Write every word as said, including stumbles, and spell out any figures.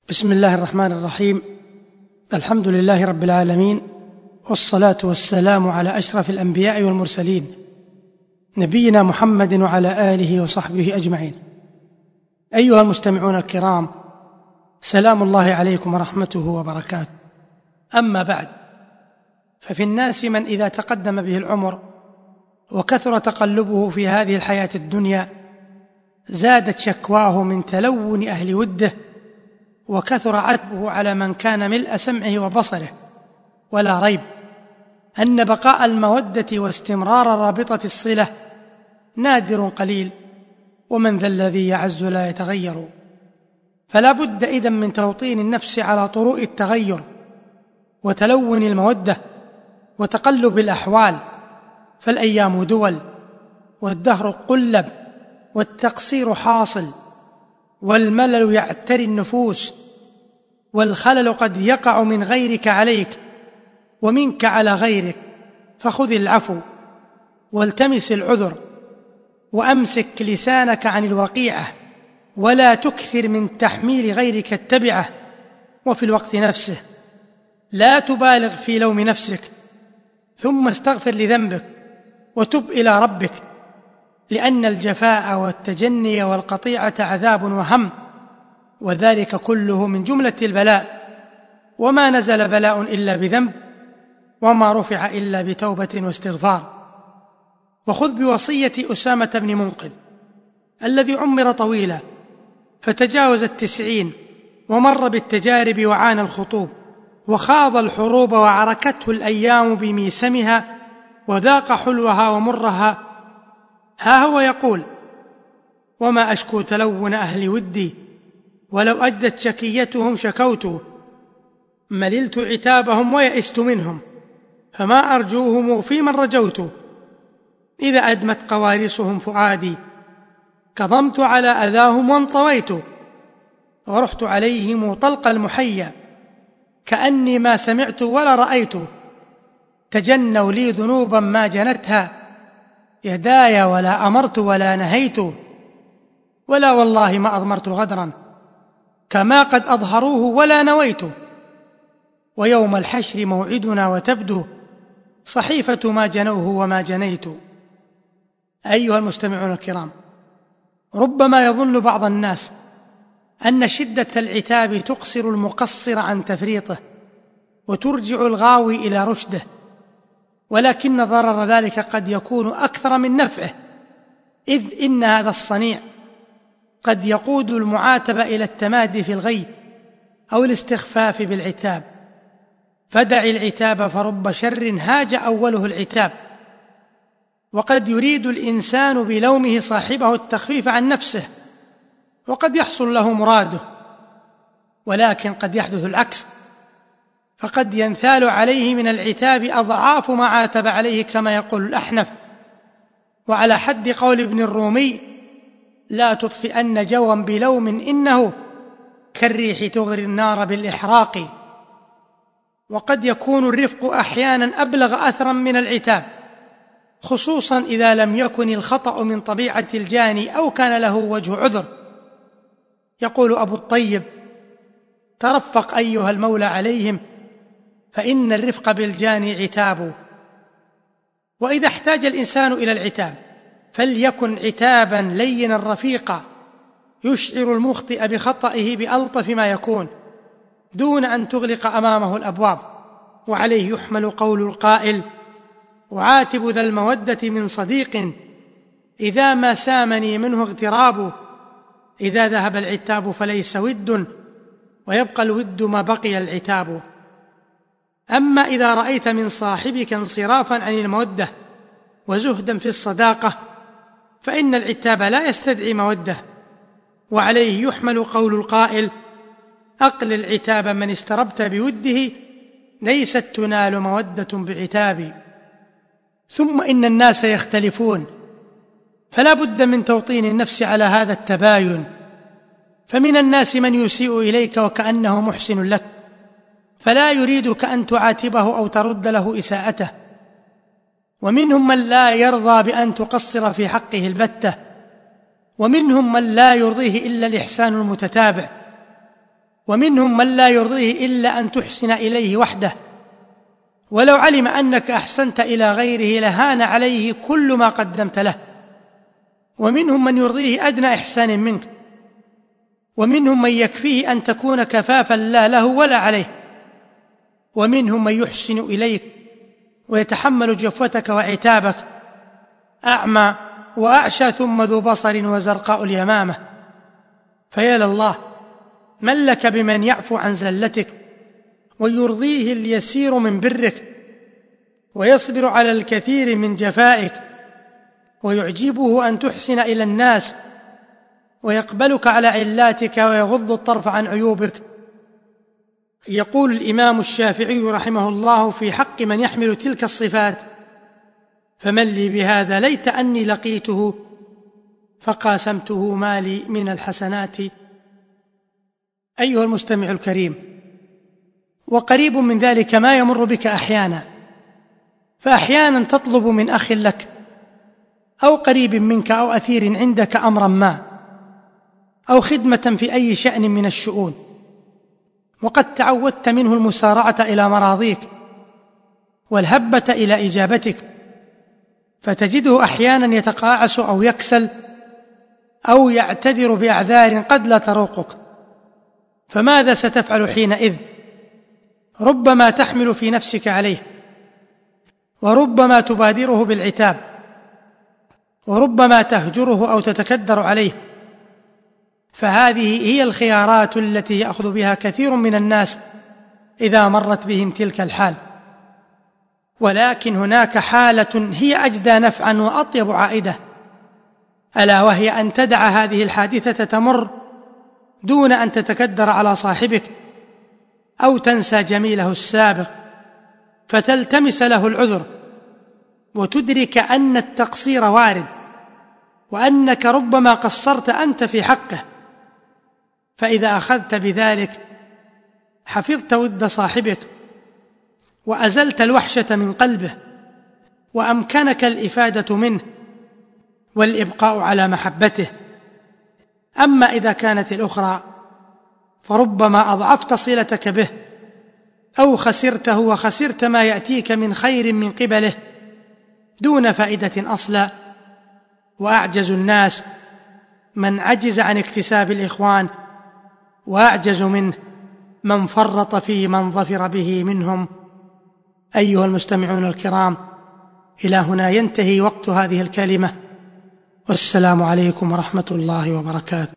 بسم الله الرحمن الرحيم. الحمد لله رب العالمين، والصلاة والسلام على أشرف الأنبياء والمرسلين نبينا محمد وعلى آله وصحبه أجمعين. أيها المستمعون الكرام، سلام الله عليكم ورحمته وبركاته. أما بعد، ففي الناس من إذا تقدم به العمر وكثر تقلبه في هذه الحياة الدنيا زادت شكواه من تلون أهل وده، وكثر عتبه على من كان ملء سمعه وبصره. ولا ريب أن بقاء المودة واستمرار رابطة الصلة نادر قليل، ومن ذا الذي يعز لا يتغير. فلا بد إذن من توطين النفس على طروء التغير وتلون المودة وتقلب الأحوال، فالأيام دول، والدهر قلب، والتقصير حاصل، والملل يعتري النفوس، والخلل قد يقع من غيرك عليك ومنك على غيرك. فخذ العفو والتمس العذر، وأمسك لسانك عن الوقيعة، ولا تكثر من تحميل غيرك التبعة. وفي الوقت نفسه لا تبالغ في لوم نفسك، ثم استغفر لذنبك وتب إلى ربك، لأن الجفاء والتجني والقطيعة عذاب وهم، وذلك كله من جملة البلاء. وما نزل بلاء إلا بذنب، وما رفع إلا بتوبة واستغفار. وخذ بوصية أسامة بن منقذ الذي عمر طويلا فتجاوز التسعين، ومر بالتجارب وعانى الخطوب، وخاض الحروب وعركته الأيام بميسمها، وذاق حلوها ومرها. ها هو يقول: وما أشكو تلون أهل ودي، ولو أجدت شكيتهم شكوت، مللت عتابهم ويئست منهم، فما أرجوهم في من رجوت. إذا أدمت قوارصهم فؤادي، كظمت على أذاهم وانطويت، ورحت عليهم طلق المحيا، كأني ما سمعت ولا رأيت. تجنوا لي ذنوبا ما جنتها يداي، ولا أمرت ولا نهيت، ولا والله ما أضمرت غدرا كما قد أظهروه ولا نويت. ويوم الحشر موعدنا وتبدو صحيفة ما جنوه وما جنيت. أيها المستمعون الكرام، ربما يظن بعض الناس أن شدة العتاب تقصر المقصر عن تفريطه وترجع الغاوي إلى رشده، ولكن ضرر ذلك قد يكون أكثر من نفعه، إذ إن هذا الصنيع قد يقود المعاتب إلى التمادي في الغي أو الاستخفاف بالعتاب. فدع العتاب، فرب شر هاج أوله العتاب. وقد يريد الإنسان بلومه صاحبه التخفيف عن نفسه، وقد يحصل له مراده، ولكن قد يحدث العكس، فقد ينثال عليه من العتاب أضعاف ما عاتب عليه، كما يقول الأحنف. وعلى حد قول ابن الرومي: لا تطفئن جوا بلوم، إنه كالريح تغري النار بالإحراق. وقد يكون الرفق أحيانا أبلغ أثرا من العتاب، خصوصا إذا لم يكن الخطأ من طبيعة الجاني أو كان له وجه عذر. يقول أبو الطيب: ترفق أيها المولى عليهم، فإن الرفق بالجاني عتاب. وإذا احتاج الإنسان إلى العتاب فليكن عتابا لينا رفيقا، يشعر المخطئ بخطئه بألطف ما يكون، دون أن تغلق أمامه الأبواب. وعليه يحمل قول القائل: أعاتب ذا المودة من صديق، إذا ما سامني منه اغتراب. إذا ذهب العتاب فليس ود، ويبقى الود ما بقي العتاب. أما إذا رأيت من صاحبك انصرافا عن المودة وزهدا في الصداقة، فإن العتاب لا يستدعي مودة. وعليه يحمل قول القائل: أقلل عتاب من استربت بوده، ليست تنال مودة بعتاب. ثم إن الناس يختلفون، فلا بد من توطين النفس على هذا التباين. فمن الناس من يسيء إليك وكأنه محسن لك، فلا يريدك أن تعاتبه أو ترد له إساءته. ومنهم من لا يرضى بأن تقصر في حقه البتة، ومنهم من لا يرضيه إلا الإحسان المتتابع. ومنهم من لا يرضيه إلا أن تحسن إليه وحده، ولو علم أنك أحسنت إلى غيره لهان عليه كل ما قدمت له. ومنهم من يرضيه أدنى إحسان منك، ومنهم من يكفيه أن تكون كفافا لا له ولا عليه، ومنهم من يحسن إليك ويتحمل جفوتك وعتابك، أعمى وأعشى ثم ذو بصر وزرقاء اليمامة. فيا لله من لك بمن يعفو عن زلتك ويرضيه اليسير من برك، ويصبر على الكثير من جفائك، ويعجبه أن تحسن إلى الناس، ويقبلك على علاتك ويغض الطرف عن عيوبك. يقول الإمام الشافعي رحمه الله في حق من يحمل تلك الصفات: فمن لي بهذا ليت أني لقيته فقاسمته ما لي من الحسنات. أيها المستمع الكريم، وقريب من ذلك ما يمر بك أحيانا، فأحيانا تطلب من أخ لك أو قريب منك أو أثير عندك أمرا ما أو خدمة في أي شأن من الشؤون، وقد تعودت منه المسارعة إلى مراضيك والهبة إلى إجابتك، فتجده أحيانا يتقاعس أو يكسل أو يعتذر بأعذار قد لا تروقك. فماذا ستفعل حينئذ؟ ربما تحمل في نفسك عليه، وربما تبادره بالعتاب، وربما تهجره أو تتكدر عليه. فهذه هي الخيارات التي يأخذ بها كثير من الناس إذا مرت بهم تلك الحال. ولكن هناك حالة هي أجدى نفعا وأطيب عائدة، ألا وهي أن تدع هذه الحادثة تمر دون أن تتكدر على صاحبك أو تنسى جميله السابق، فتلتمس له العذر وتدرك أن التقصير وارد، وأنك ربما قصرت أنت في حقه. فإذا أخذت بذلك حفظت ود صاحبك، وأزلت الوحشة من قلبه، وأمكنك الإفادة منه والإبقاء على محبته. أما إذا كانت الأخرى فربما أضعفت صلتك به، أو خسرته وخسرت ما يأتيك من خير من قبله دون فائدة أصلا. وأعجز الناس من عجز عن اكتساب الإخوان، وأعجز منه من فرط في من ظفر به منهم. أيها المستمعون الكرام، إلى هنا ينتهي وقت هذه الكلمة، والسلام عليكم ورحمة الله وبركاته.